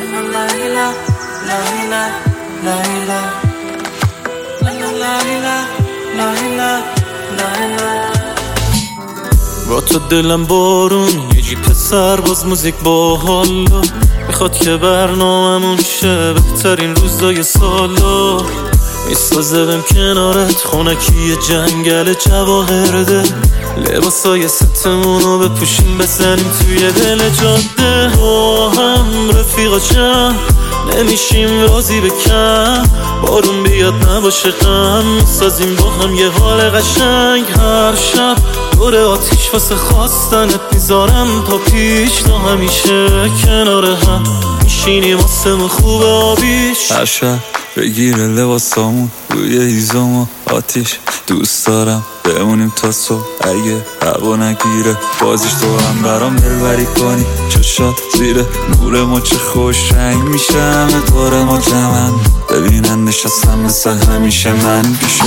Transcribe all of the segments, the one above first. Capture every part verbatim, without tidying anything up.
با تو دلم بارون یه جیپ سرباز موزیک با حالا میخواد که برنامه‌مون شه بهترین روزای سالا میسازه بهم کنارت خونکی جنگل جواهرده لباسای ستمونو بپوشیم بزنیم توی دل جاده با هم رفیقا جمع نمیشیم راضی به کم بارون بیاد نباشه غم میسازیم با هم یه حال قشنگ هر شب دور آتیش واسه خواستنت میذارم تا پیش تا همیشه کنار هم میشینیم آسمون خوب آبیش هر شب بگیره لباسامون روی هیزم و آتیش دوست دارم بمونیم تا صبح اگه هوا نگیره بازیش تو هم برام دلبری کنی چشات زیر نور ما چه خوش رنگ میشه همه دور ما جمعن ببینن نشستم مثل همیشه من پیشه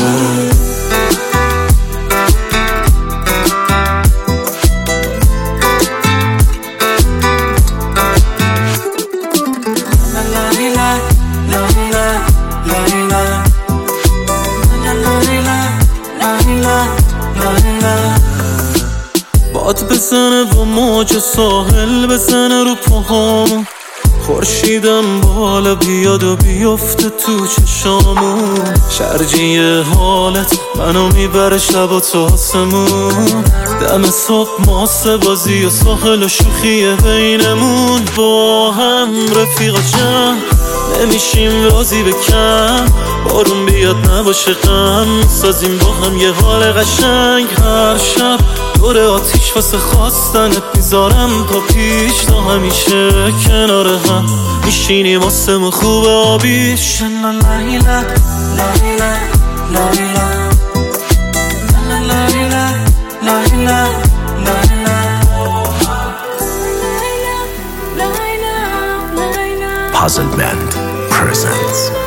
باد بزنه و موج ساحل بزنه رو پاهامون خورشیدم بالا بیاد و بیفته تو چشامون شرجی حالت منو میبره شب و تو آسمون دم صبح ماسه بازی و ساحل و شوخی بینمون با هم رفیقا جمع نمیشیم راضی به کم بارون بیاد نباشه غم سازیم با هم یه حال قشنگ هر شب دور آتیش واسه خواستنت میذارم تا پیش تا همیشه کنار هم میشینیم آسمون خوب آبیش لالیلا لالیلا لالیلا لالیلا لالیلا Puzzle Band presents